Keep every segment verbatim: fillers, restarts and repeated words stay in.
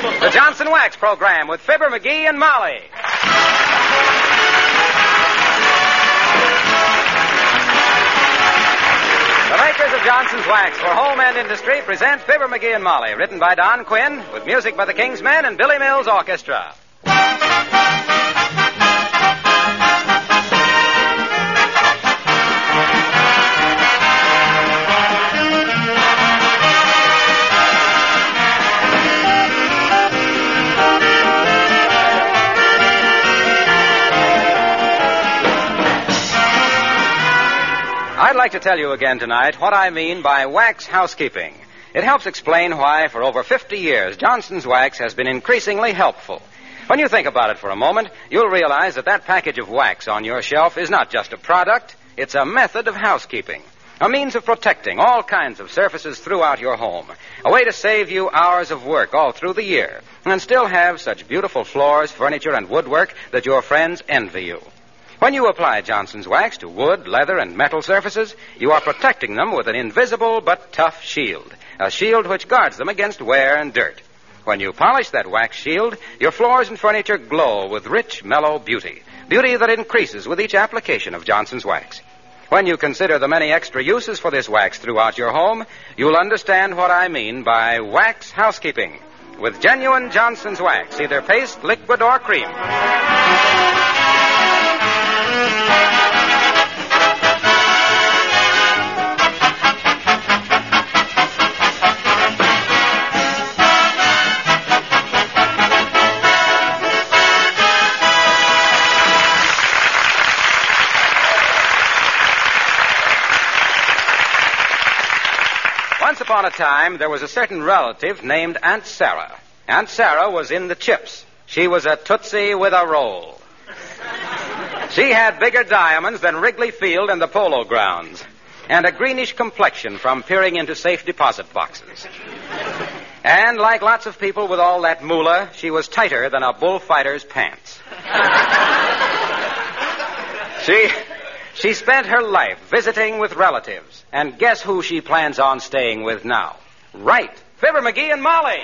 The Johnson Wax Program with Fibber McGee and Molly. The makers of Johnson's Wax for home and industry present Fibber McGee and Molly, written by Don Quinn, with music by the King's Men and Billy Mills Orchestra. I'd like to tell you again tonight what I mean by wax housekeeping. It helps explain why, for over fifty years, Johnson's Wax has been increasingly helpful. When you think about it for a moment, you'll realize that that package of wax on your shelf is not just a product, it's a method of housekeeping, a means of protecting all kinds of surfaces throughout your home, a way to save you hours of work all through the year, and still have such beautiful floors, furniture, and woodwork that your friends envy you. When you apply Johnson's Wax to wood, leather, and metal surfaces, you are protecting them with an invisible but tough shield, a shield which guards them against wear and dirt. When you polish that wax shield, your floors and furniture glow with rich, mellow beauty, beauty that increases with each application of Johnson's Wax. When you consider the many extra uses for this wax throughout your home, you'll understand what I mean by wax housekeeping. With genuine Johnson's Wax, either paste, liquid, or cream. Once upon a time, there was a certain relative named Aunt Sarah. Aunt Sarah was in the chips. She was a Tootsie with a roll. She had bigger diamonds than Wrigley Field and the Polo Grounds, and a greenish complexion from peering into safe deposit boxes. And like lots of people with all that moolah, she was tighter than a bullfighter's pants. She... She spent her life visiting with relatives. And guess who she plans on staying with now? Right. Fibber McGee and Molly.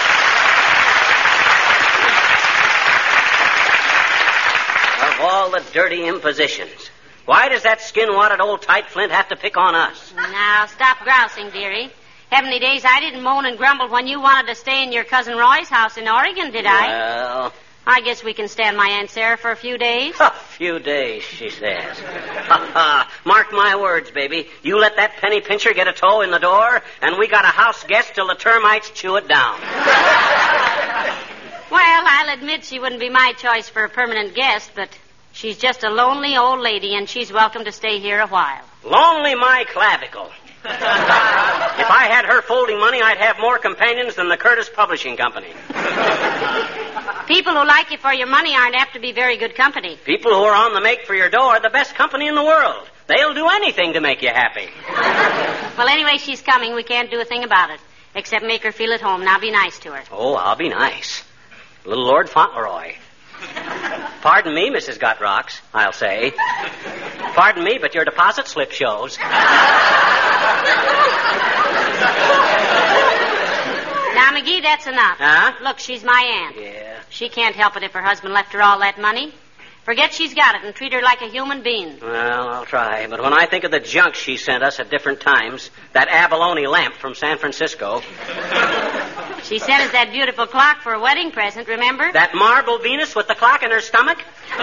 Of all the dirty impositions, why does that skin-wadded old tight flint have to pick on us? Now, stop grousing, dearie. Heavenly days, I didn't moan and grumble when you wanted to stay in your cousin Roy's house in Oregon, did I? Well... I guess we can stand my Aunt Sarah for a few days. A few days, she says. Ha ha. Mark my words, baby. You let that penny pincher get a toe in the door, and we got a house guest till the termites chew it down. Well, I'll admit she wouldn't be my choice for a permanent guest, but she's just a lonely old lady, and she's welcome to stay here a while. Lonely my clavicle. If I had her folding money, I'd have more companions than the Curtis Publishing Company. People who like you for your money aren't apt to be very good company. People who are on the make for your dough are the best company in the world. They'll do anything to make you happy. Well, anyway, she's coming. We can't do a thing about it, except make her feel at home. Now be nice to her. Oh, I'll be nice. Little Lord Fauntleroy. Pardon me, Missus Gutrocks, I'll say. Pardon me, but your deposit slip shows. Now, McGee, that's enough. Huh? Look, she's my aunt. Yeah. She can't help it if her husband left her all that money. Forget she's got it and treat her like a human being. Well, I'll try. But when I think of the junk she sent us at different times, that abalone lamp from San Francisco. She sent us that beautiful clock for a wedding present, remember? That marble Venus with the clock in her stomach?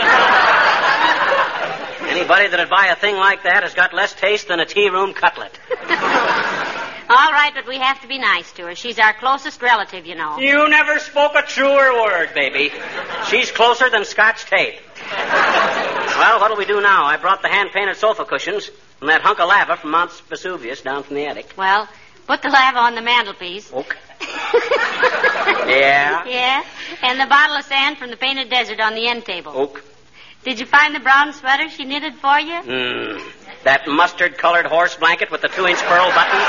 Anybody that'd buy a thing like that has got less taste than a tea room cutlet. All right, but we have to be nice to her. She's our closest relative, you know. You never spoke a truer word, baby. She's closer than Scotch tape. Well, what'll we do now? I brought the hand-painted sofa cushions and that hunk of lava from Mount Vesuvius down from the attic. Well, put the lava on the mantelpiece. Okay. Yeah? Yeah, and the bottle of sand from the painted desert on the end table. Okay. Did you find the brown sweater she knitted for you? Hmm. That mustard-colored horse blanket with the two-inch pearl buttons?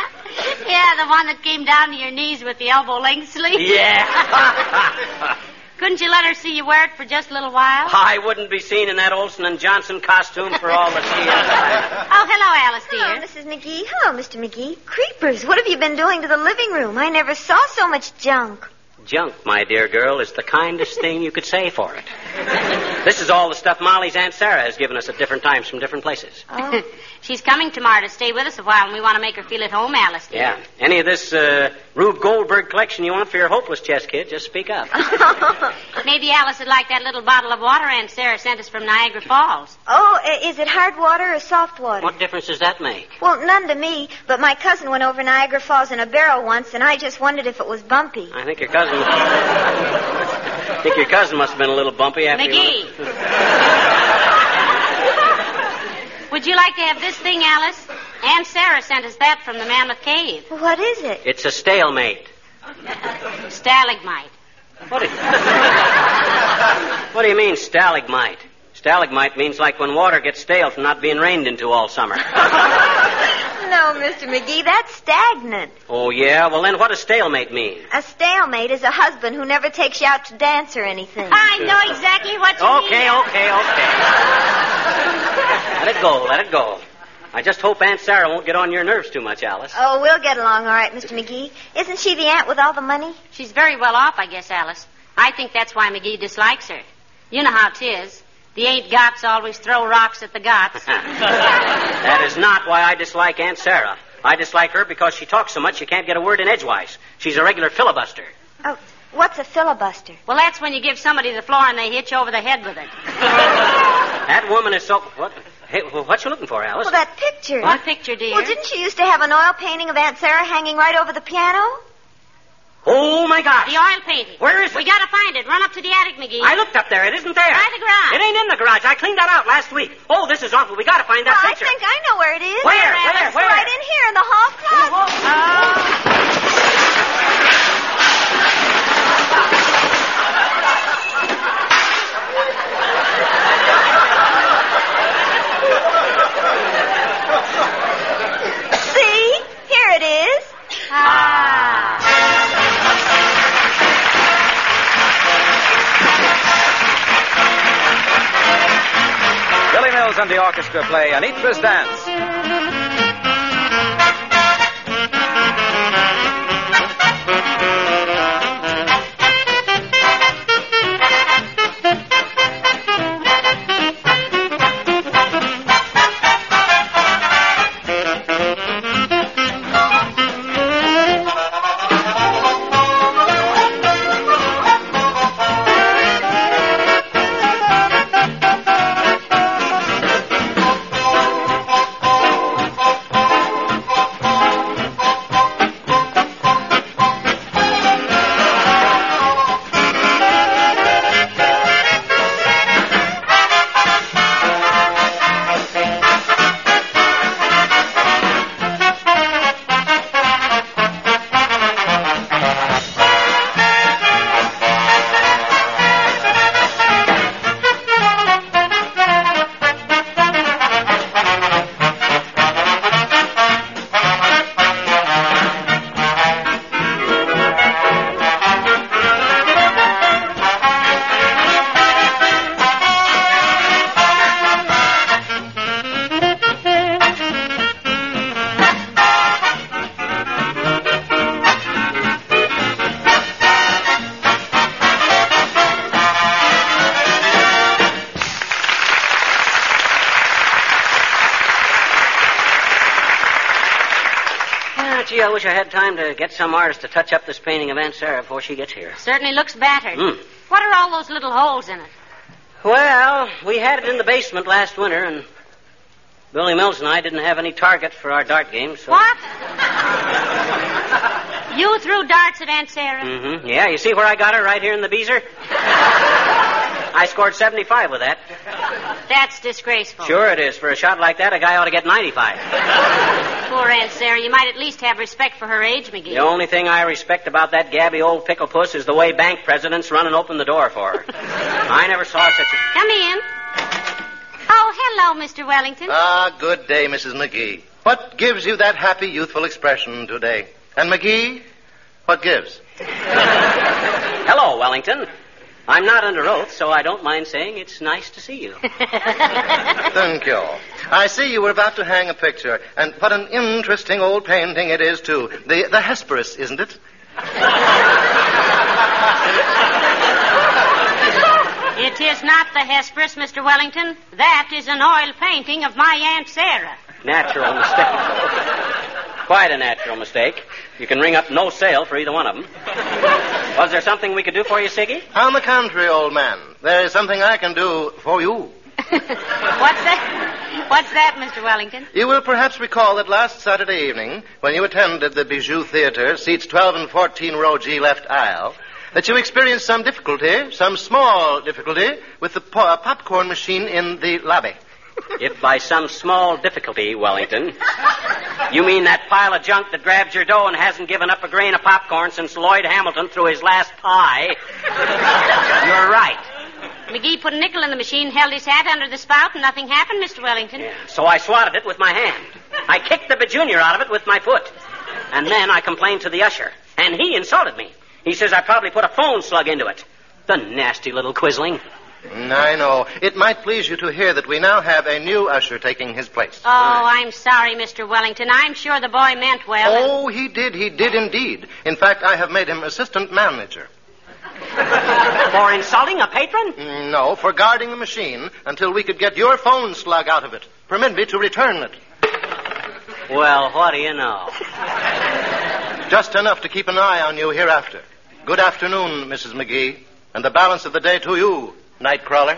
Yeah, the one that came down to your knees with the elbow-length sleeve. Yeah. Couldn't you let her see you wear it for just a little while? I wouldn't be seen in that Olson and Johnson costume for all the sea. Oh, hello, Alice, dear. Hello, Missus McGee. Hello, Mister McGee. Creepers, what have you been doing to the living room? I never saw so much junk. Junk, my dear girl, is the kindest thing you could say for it. This is all the stuff Molly's Aunt Sarah has given us at different times from different places. Oh. She's coming tomorrow to stay with us a while, and we want to make her feel at home, Alice, dear. Yeah. Any of this uh, Rube Goldberg collection you want for your hopeless chest, kid, just speak up. Maybe Alice would like that little bottle of water Aunt Sarah sent us from Niagara Falls. Oh, uh, is it hard water or soft water? What difference does that make? Well, none to me, but my cousin went over Niagara Falls in a barrel once, and I just wondered if it was bumpy. I think your cousin... I think your cousin must have been a little bumpy after McGee. you... Would you like to have this thing, Alice? Aunt Sarah sent us that from the Mammoth Cave. What is it? It's a stalemate. Stalagmite. What do you... what do you mean, stalagmite? Stalagmite means like when water gets stale from not being rained into all summer. No, Mister McGee, that's stagnant. Oh, yeah? Well, then what does stalemate mean? A stalemate is a husband who never takes you out to dance or anything. I know exactly what you Okay, mean. okay, okay. Let it go, let it go. I just hope Aunt Sarah won't get on your nerves too much, Alice. Oh, we'll get along all right, Mister McGee. Isn't she the aunt with all the money? She's very well off, I guess, Alice. I think that's why McGee dislikes her. You know how 'tis. The ain't gots always throw rocks at the gots. That is not why I dislike Aunt Sarah. I dislike her because she talks so much you can't get a word in edgewise. She's a regular filibuster. Oh, what's a filibuster? Well, that's when you give somebody the floor and they hit you over the head with it. That woman is so... What? Hey, what you looking for, Alice? Well, that picture. What picture, dear? Well, didn't you used to have an oil painting of Aunt Sarah hanging right over the piano? Oh, my gosh. The oil painting. Where is it? We gotta find it. Run up to the attic, McGee. I looked up there. It isn't there. By the garage. It ain't in the garage. I cleaned that out last week. Oh, this is awful. We gotta find that Well, picture. I think I know where it is. Where? Alice? Where? Where? Right in here in the hall closet. See? Here it is. Ah. Billy Mills and the orchestra play Anitra's Dance. Gee, I wish I had time to get some artist to touch up this painting of Aunt Sarah before she gets here. Certainly looks battered. Mm. What are all those little holes in it? Well, we had it in the basement last winter, and Billy Mills and I didn't have any target for our dart game, so... What? You threw darts at Aunt Sarah? Mm-hmm. Yeah, you see where I got her? Right here in the beezer? I scored seventy-five with that. That's disgraceful. Sure it is. For a shot like that, a guy ought to get ninety-five. Poor Aunt Sarah. You might at least have respect for her age, McGee. The only thing I respect about that gabby old pickle puss is the way bank presidents run and open the door for her. I never saw such a... Come in. Oh, hello, Mister Wellington. Ah, good day, Missus McGee. What gives you that happy, youthful expression today? And McGee, what gives? Hello, Wellington. I'm not under oath, so I don't mind saying it's nice to see you. Thank you. I see you were about to hang a picture, and what an interesting old painting it is, too. The, the Hesperus, isn't it? It is not the Hesperus, Mister Wellington. That is an oil painting of my Aunt Sarah. Natural mistake. Quite a natural mistake. You can ring up no sale for either one of them. Was there something we could do for you, Siggy? On the contrary, old man. There is something I can do for you. What's that? What's that, Mister Wellington? You will perhaps recall that last Saturday evening, when you attended the Bijou Theater, seats twelve and fourteen, row G, left aisle, that you experienced some difficulty, some small difficulty, with the po- popcorn machine in the lobby. If by some small difficulty, Wellington, you mean that pile of junk that grabs your dough and hasn't given up a grain of popcorn since Lloyd Hamilton threw his last pie, you're right. McGee put a nickel in the machine, held his hat under the spout, and nothing happened, Mister Wellington. Yeah, so I swatted it with my hand. I kicked the bajunior out of it with my foot. And then I complained to the usher, and he insulted me. He says I probably put a phone slug into it. The nasty little quisling. I know. It might please you to hear that we now have a new usher taking his place. Oh, I'm sorry, Mister Wellington. I'm sure the boy meant well. Oh, he did. He did indeed. In fact, I have made him assistant manager. For insulting a patron? No, for guarding the machine until we could get your phone slug out of it. Permit me to return it. Well, what do you know? Just enough to keep an eye on you hereafter. Good afternoon, Missus McGee, and the balance of the day to you, Nightcrawler.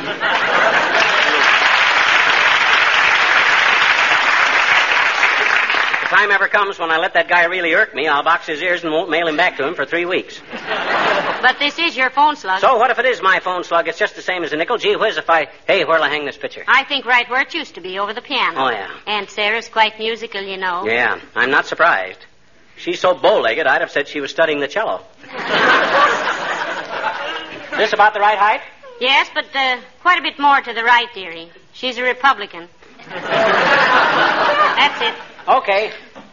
If the time ever comes when I let that guy really irk me, I'll box his ears and won't mail him back to him for three weeks. But this is your phone slug. So what if it is my phone slug? It's just the same as a nickel. Gee whiz, if I... Hey, where'll I hang this picture? I think right where it used to be, over the piano. Oh, yeah. Aunt Sarah's quite musical, you know. Yeah, I'm not surprised. She's so bow-legged, I'd have said she was studying the cello. This about the right height? Yes, but uh, quite a bit more to the right, dearie. She's a Republican. That's it. Okay.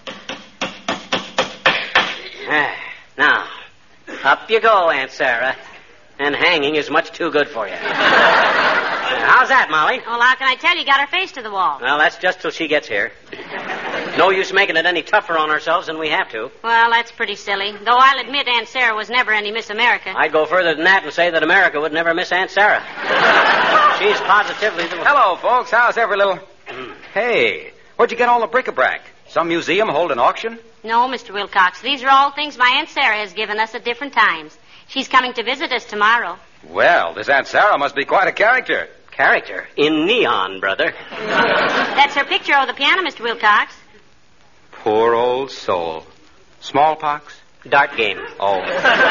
Ah, now, up you go, Aunt Sarah. And hanging is much too good for you. How's that, Molly? Well, how can I tell? You got her face to the wall. Well, that's just till she gets here. No use making it any tougher on ourselves than we have to. Well, that's pretty silly. Though I'll admit Aunt Sarah was never any Miss America. I'd go further than that and say that America would never miss Aunt Sarah. She's positively the... Hello, folks. How's every little... Hey, where'd you get all the bric-a-brac? Some museum hold an auction? No, Mister Wilcox. These are all things my Aunt Sarah has given us at different times. She's coming to visit us tomorrow. Well, this Aunt Sarah must be quite a character. Character? In neon, brother. That's her picture over the piano, Mister Wilcox. Poor old soul. Smallpox? Dart game. Oh.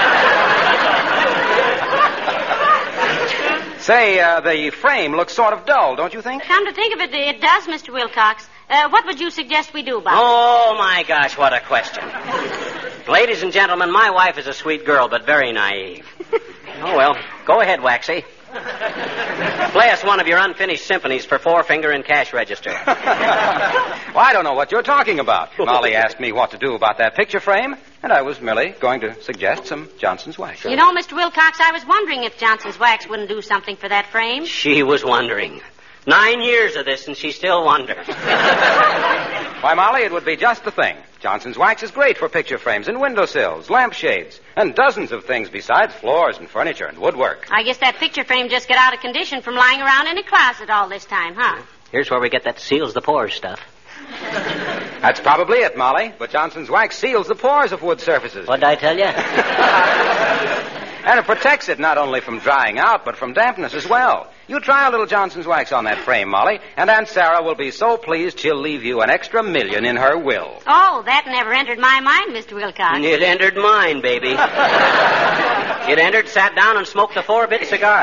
Say, uh, the frame looks sort of dull, don't you think? Come to think of it, it does, Mister Wilcox. Uh, what would you suggest we do about Oh, my gosh, what a question. Ladies and gentlemen, my wife is a sweet girl, but very naive. Oh, well, go ahead, Waxy. Play us one of your unfinished symphonies for four-finger and cash register. Well, I don't know what you're talking about. Molly asked me what to do about that picture frame, and I was merely going to suggest some Johnson's wax. it? You know, Mister Wilcox, I was wondering if Johnson's wax wouldn't do something for that frame. She was wondering. Nine years of this, and she still wonders. Why, Molly, it would be just the thing. Johnson's wax is great for picture frames and windowsills, lampshades, and dozens of things besides floors and furniture and woodwork. I guess that picture frame just got out of condition from lying around in a closet all this time, huh? Here's where we get that seals the pores stuff. That's probably it, Molly. But Johnson's wax seals the pores of wood surfaces. What'd I tell you? And it protects it not only from drying out, but from dampness as well. You try a little Johnson's wax on that frame, Molly, and Aunt Sarah will be so pleased she'll leave you an extra million in her will. Oh, that never entered my mind, Mister Wilcox. It entered mine, baby. It entered, sat down, and smoked a four-bit cigar.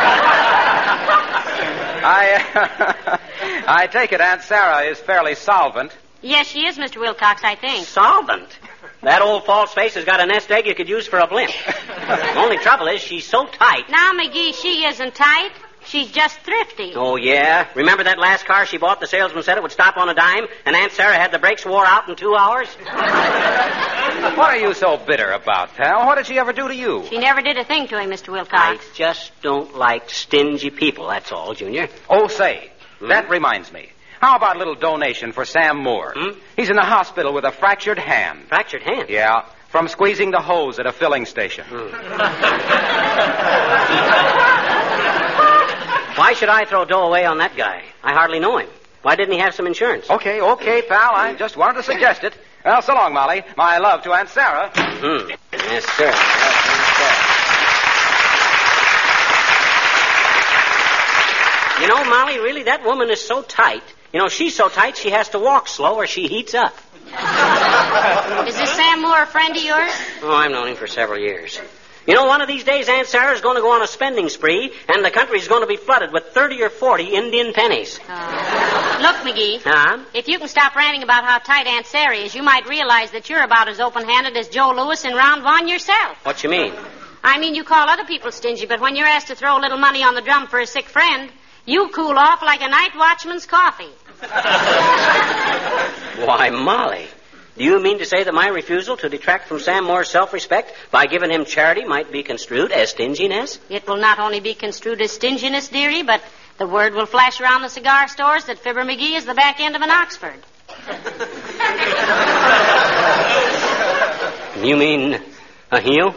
I, uh, I take it Aunt Sarah is fairly solvent. Yes, she is, Mister Wilcox, I think. Solvent? That old false face has got a nest egg you could use for a blimp. The only trouble is she's so tight. Now, McGee, she isn't tight. She's just thrifty. Oh, yeah? Remember that last car she bought? The salesman said it would stop on a dime, and Aunt Sarah had the brakes wore out in two hours? What are you so bitter about, pal? What did she ever do to you? She never did a thing to him, Mister I Wilcox. just don't like stingy people, that's all, Junior. Oh, say, Hmm? that reminds me. How about a little donation for Sam Moore? Hmm? He's in the hospital with a fractured hand. Fractured hand? Yeah, from squeezing the hose at a filling station. Why should I throw dough away on that guy? I hardly know him. Why didn't he have some insurance? Okay, okay, pal. I just wanted to suggest it. Well, so long, Molly. My love to Aunt Sarah. Hmm. Yes, sir. Yes, sir. You know, Molly, really, that woman is so tight. You know, she's so tight she has to walk slow or she heats up. Is this Sam Moore a friend of yours? Oh, I've known him for several years. You know, one of these days, Aunt Sarah's going to go on a spending spree, and the country's going to be flooded with thirty or forty Indian pennies. Uh, look, McGee. Huh? If you can stop ranting about how tight Aunt Sarah is, you might realize that you're about as open-handed as Joe Louis in Round One yourself. What you mean? I mean, you call other people stingy, but when you're asked to throw a little money on the drum for a sick friend, you cool off like a night watchman's coffee. Why, Molly, do you mean to say that my refusal to detract from Sam Moore's self-respect by giving him charity might be construed as stinginess? It will not only be construed as stinginess, dearie, but the word will flash around the cigar stores that Fibber McGee is the back end of an Oxford. You mean a heel?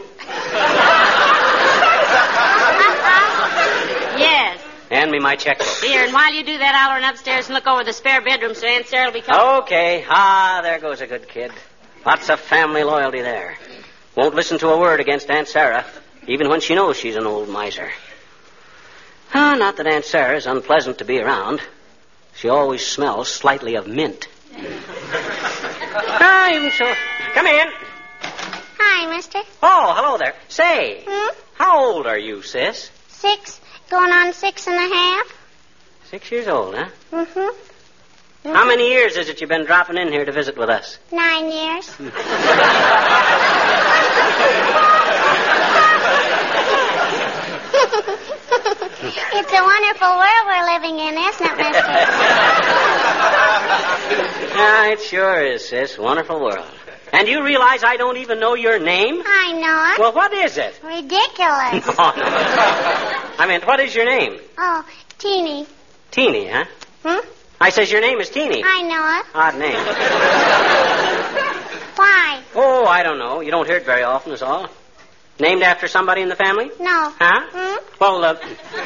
Yes. Hand me my checkbook. Here, and while you do that, I'll run upstairs and look over the spare bedroom so Aunt Sarah will be coming. Okay. Ah, there goes a good kid. Lots of family loyalty there. Won't listen to a word against Aunt Sarah, even when she knows she's an old miser. Ah, not that Aunt Sarah is unpleasant to be around. She always smells slightly of mint. Ah, even so. Come in. Hi, mister. Oh, hello there. Say, Hmm? how old are you, sis? Six, going on six and a half. Six years old, huh? Mm-hmm. How many years is it you've been dropping in here to visit with us? Nine years. It's a wonderful world we're living in, isn't it, mister? Ah, it sure is, sis. Wonderful world. And you realize I don't even know your name? I know it. Well, what is it? Ridiculous. No, no. I mean, what is your name? Oh, Teeny. Teeny, huh? Hmm? I says your name is Teeny. I know it. Odd name. Why? Oh, I don't know. You don't hear it very often, is all. Named after somebody in the family? No. Huh? Hmm? Well, uh...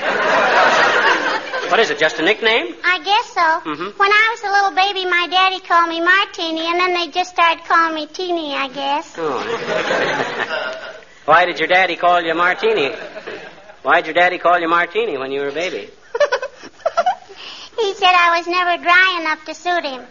what is it, just a nickname? I guess so. Mhm. When I was a little baby, my daddy called me Martini, and then they just started calling me Teeny, I guess. Oh. Why did your daddy call you Martini? Why did your daddy call you Martini when you were a baby? He said I was never dry enough to suit him.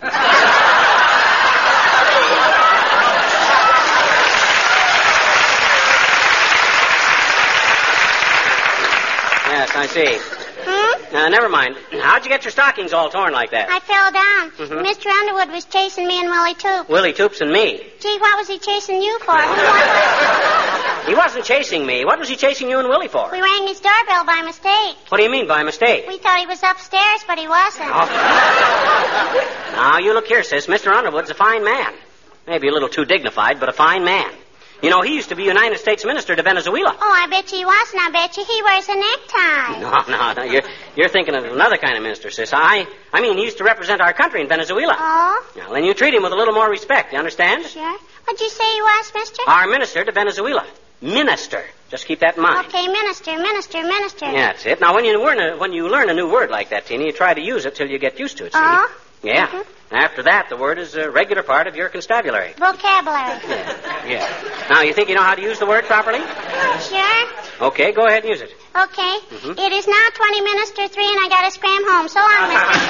Yes, I see. Hmm? Uh, never mind. How'd you get your stockings all torn like that? I fell down. Mhm. Mister Underwood was chasing me and Willie Toop. Willie Toops and me. Gee, what was he chasing you for? Who was He wasn't chasing me. What was he chasing you and Willie for? it? We rang his doorbell by mistake. What do you mean by mistake? We thought he was upstairs, but he wasn't. Oh. Now, you look here, sis. Mister Underwood's a fine man. Maybe a little too dignified, but a fine man. You know, he used to be United States Minister to Venezuela. Oh, I bet you he wasn't. I bet you he wears a necktie. No, no, no. You're, you're thinking of another kind of minister, sis. I, I mean, he used to represent our country in Venezuela. Oh? Now, then you treat him with a little more respect, you understand? Sure. What'd you say he was, mister? Our minister to Venezuela. Minister. Just keep that in mind. Okay, minister, minister, minister. Yeah, that's it. Now, when you learn a, when you learn a new word like that, Tina, you try to use it till you get used to it, see? Oh? Yeah. Mhm. After that, the word is a regular part of your constabulary. Vocabulary. Yeah. Now, you think you know how to use the word properly? Sure. Okay, go ahead and use it. Okay. Mhm. It is now twenty minutes to three, and I gotta scram home. So long,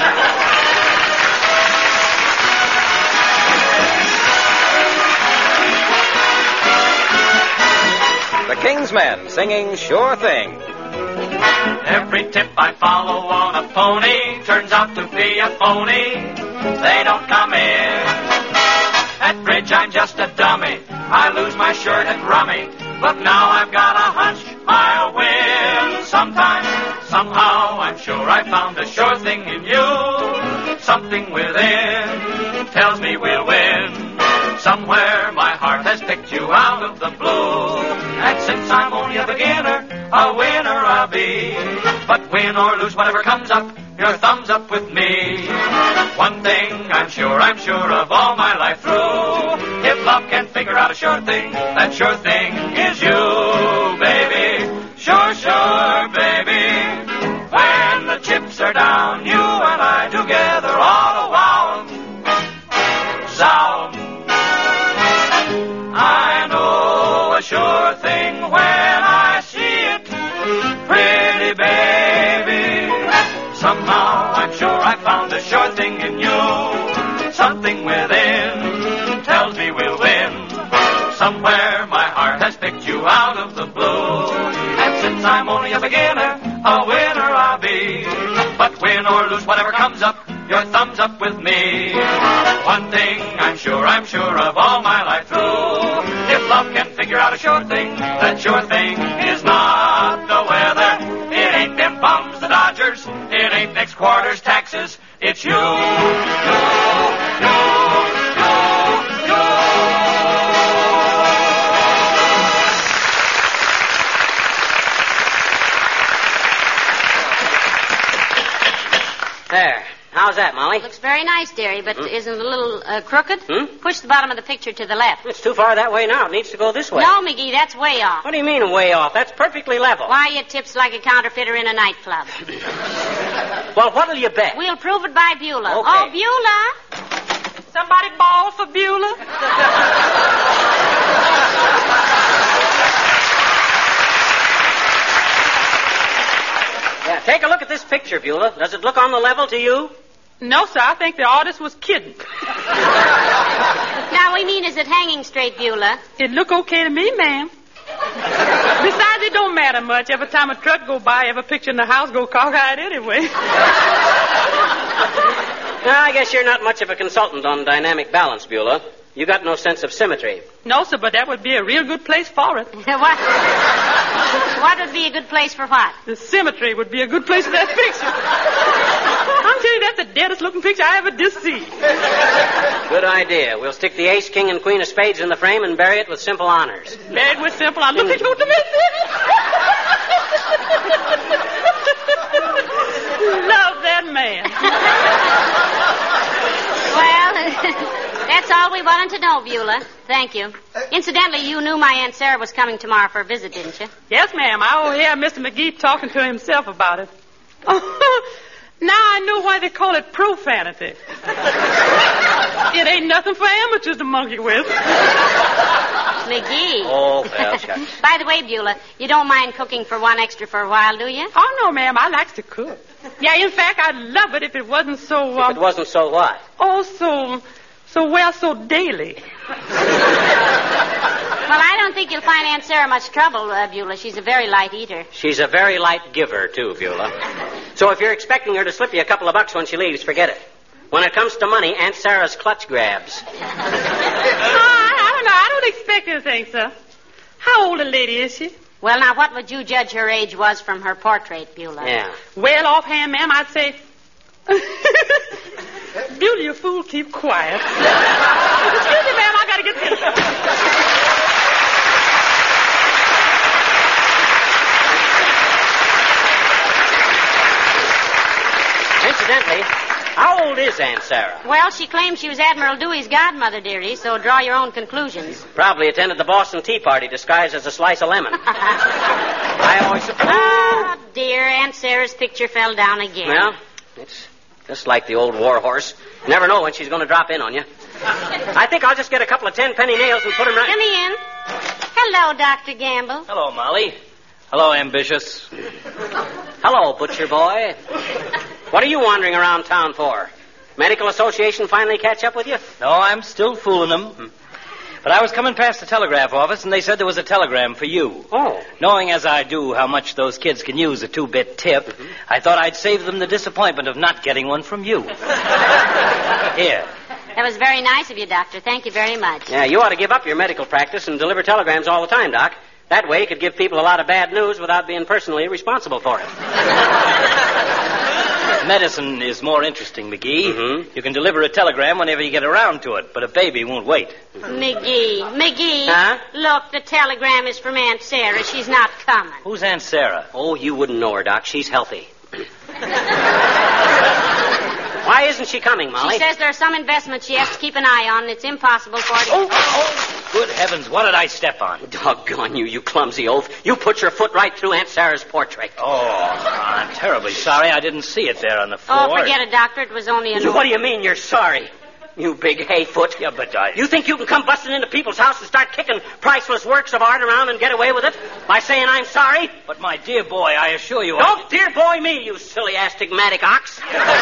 mister. The King's Men singing Sure Thing. Every tip I follow on a pony turns out to be a phony. They don't come in. At bridge I'm just a dummy. I lose my shirt at rummy. But now I've got a hunch I'll win. Sometime, somehow, I'm sure I found a sure thing in you. Something within tells me we'll win. Somewhere my heart has picked you out of the blue. And since I'm only a beginner, a winner I'll be. But win or lose, whatever comes up, your thumb's up with me. One thing I'm sure, I'm sure of all my life through. If love can figure out a sure thing, that sure thing is you, baby. Sure, sure, baby. When the chips are down, you and I together ought to wow 'em, zow 'em. I know a sure thing when I see it, pretty baby. Somehow I'm sure I found a sure thing in you. Something within tells me we'll win. Somewhere my heart has picked you out of the blue. And since I'm only a beginner, a winner I'll be. But win or lose, whatever comes up, your thumb's up with me. One thing I'm sure, I'm sure of all my life through. If love can figure out a sure thing, that sure thing is not the weather. It ain't them bums, the Dodgers. It ain't next quarter's taxes. It's you, you, you, you, you. There. How's that, Molly? Looks very nice, dearie, but Hmm? isn't it a little uh, crooked? Hmm? Push the bottom of the picture to the left. It's too far that way now. It needs to go this way. No, McGee, that's way off. What do you mean way off? That's perfectly level. Why, you tips like a counterfeiter in a nightclub. Well, what'll you bet? We'll prove it by Beulah. Okay. Oh, Beulah. Somebody ball for Beulah? Yeah, take a look at this picture, Beulah. Does it look on the level to you? No, sir. I think the artist was kidding. Now, we mean, is it hanging straight, Beulah? It look okay to me, ma'am. Besides, it don't matter much. Every time a truck go by, every picture in the house go cockeyed anyway. Well, I guess you're not much of a consultant on dynamic balance, Beulah. You got no sense of symmetry. No, sir, but that would be a real good place for it. What? What would be a good place for what? The symmetry would be a good place for that picture. I'm telling you, that's the deadest looking picture I ever did see. Good idea. We'll stick the ace, king, and queen of spades in the frame and bury it with simple honors. Bury it with simple honors. Look at you, love that man. Well, that's all we wanted to know, Beulah. Thank you. Incidentally, you knew my Aunt Sarah was coming tomorrow for a visit, didn't you? Yes, ma'am. I overhear Mister McGee talking to himself about it. Oh, now I know why they call it profanity. It ain't nothing for amateurs to monkey with. McGee. Oh, well, shucks. By the way, Beulah, you don't mind cooking for one extra for a while, do you? Oh, no, ma'am. I likes to cook. Yeah, in fact, I'd love it if it wasn't so... Um, If it wasn't so what? Oh, so... So well, so daily. Well, I don't think you'll find Aunt Sarah much trouble, uh, Beulah. She's a very light eater. She's a very light giver, too, Beulah. So if you're expecting her to slip you a couple of bucks when she leaves, forget it. When it comes to money, Aunt Sarah's clutch grabs. Oh, I, I don't know. I don't expect anything, sir. How old a lady is she? Well, now, what would you judge her age was from her portrait, Beulah? Yeah. Well, offhand, ma'am, I'd say... Beulah, you fool, keep quiet. Excuse me, ma'am, I gotta get this. Incidentally, how old is Aunt Sarah? Well, she claims she was Admiral Dewey's godmother, dearie, so draw your own conclusions. Probably attended the Boston Tea Party disguised as a slice of lemon. I always suppose... Oh, dear, Aunt Sarah's picture fell down again. Well, it's just like the old war horse. You never know when she's going to drop in on you. I think I'll just get a couple of ten-penny nails and put them right... Come in. Hello, Doctor Gamble. Hello, Molly. Hello, Ambitious. Hello, butcher boy. What are you wandering around town for? Medical Association finally catch up with you? No, I'm still fooling them. But I was coming past the telegraph office, and they said there was a telegram for you. Oh. Knowing as I do how much those kids can use a two-bit tip, mm-hmm. I thought I'd save them the disappointment of not getting one from you. Here. That was very nice of you, Doctor. Thank you very much. Yeah, you ought to give up your medical practice and deliver telegrams all the time, Doc. That way you could give people a lot of bad news without being personally responsible for it. Medicine is more interesting, McGee. Mm-hmm. You can deliver a telegram whenever you get around to it, but a baby won't wait. McGee, McGee. Huh? Look, the telegram is from Aunt Sarah. She's not coming. Who's Aunt Sarah? Oh, you wouldn't know her, Doc. She's healthy. Why isn't she coming, Molly? She says there are some investments she has to keep an eye on, and it's impossible for her to... Oh, oh, good heavens, what did I step on? Doggone you, you clumsy oaf. You put your foot right through Aunt Sarah's portrait. Oh, I'm terribly sorry. I didn't see it there on the floor. Oh, forget it, Doctor. It was only a... What do you mean you're sorry? You big hayfoot. Yeah, but I... You think you can come busting into people's house and start kicking priceless works of art around and get away with it by saying I'm sorry? But my dear boy, I assure you... Don't I... dear boy me, you silly astigmatic ox.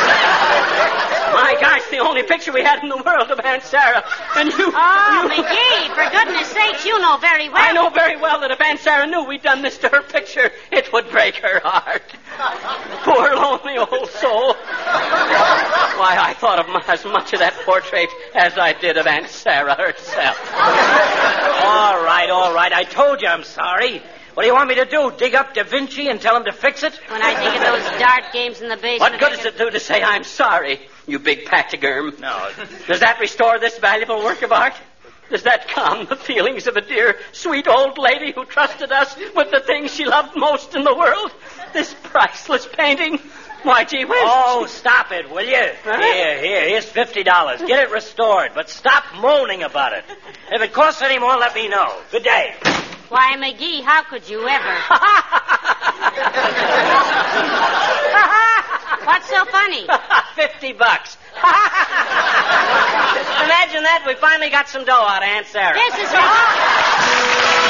My gosh, the only picture we had in the world of Aunt Sarah. And you... Oh, you... McGee, for goodness sakes, you know very well. I know very well that if Aunt Sarah knew we'd done this to her picture, it would break her heart. Poor lonely old soul. Why, I thought of as much of that portrait as I did of Aunt Sarah herself. All right, all right. I told you I'm sorry. What do you want me to do? Dig up Da Vinci and tell him to fix it? When I think of those dart games in the basement... What good does it do to say I'm sorry, you big pachyderm? No. Does that restore this valuable work of art? Does that calm the feelings of a dear, sweet old lady who trusted us with the things she loved most in the world? This priceless painting? Why, gee whiz. Oh, stop it, will you? Huh? Here, here, here's fifty dollars. Get it restored, but stop moaning about it. If it costs any more, let me know. Good day. Why, McGee, how could you ever? What's so funny? Fifty bucks. Imagine that. We finally got some dough out of Aunt Sarah. This is ridiculous.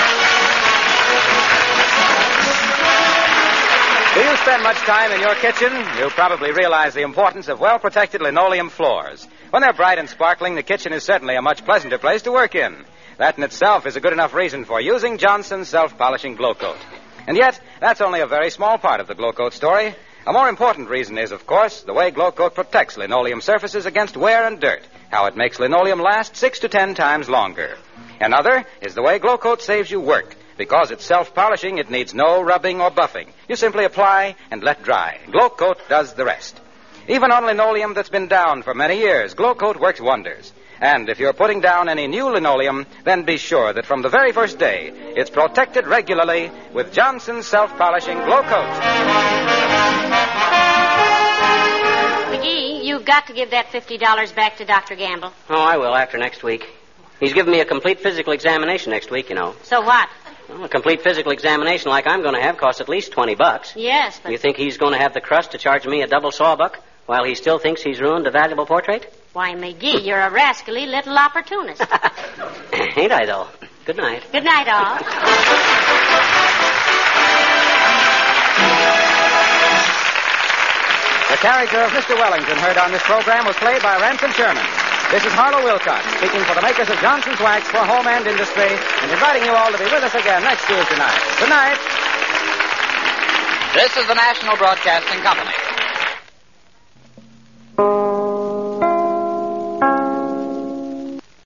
Do you spend much time in your kitchen? You probably realize the importance of well-protected linoleum floors. When they're bright and sparkling, the kitchen is certainly a much pleasanter place to work in. That in itself is a good enough reason for using Johnson's self-polishing Glow Coat. And yet, that's only a very small part of the Glow Coat story. A more important reason is, of course, the way Glow Coat protects linoleum surfaces against wear and dirt, how it makes linoleum last six to ten times longer. Another is the way Glow Coat saves you work. Because it's self-polishing, it needs no rubbing or buffing. You simply apply and let dry. Glow Coat does the rest. Even on linoleum that's been down for many years, Glow Coat works wonders. And if you're putting down any new linoleum, then be sure that from the very first day, it's protected regularly with Johnson's self-polishing Glow Coat. McGee, you've got to give that fifty dollars back to Doctor Gamble. Oh, I will after next week. He's giving me a complete physical examination next week, you know. So what? Well, a complete physical examination like I'm going to have costs at least twenty bucks. Yes, but... You think he's going to have the crust to charge me a double sawbuck while he still thinks he's ruined a valuable portrait? Why, McGee, you're a rascally little opportunist. Ain't I, though? Good night. Good night, all. The character of Mister Wellington heard on this program was played by Ransom Sherman. This is Harlow Wilcox, speaking for the makers of Johnson's Wax for Home and Industry, and inviting you all to be with us again next Tuesday night. Good night. This is the National Broadcasting Company.